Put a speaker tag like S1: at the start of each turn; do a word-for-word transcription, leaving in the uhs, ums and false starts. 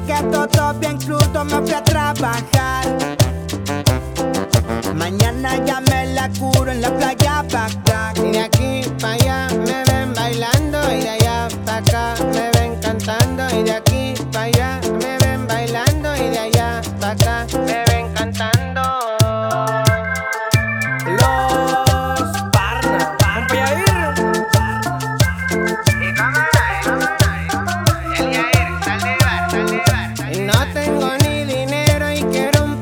S1: que todo bien crudo me fui a trabajar. Mañana ya me la curo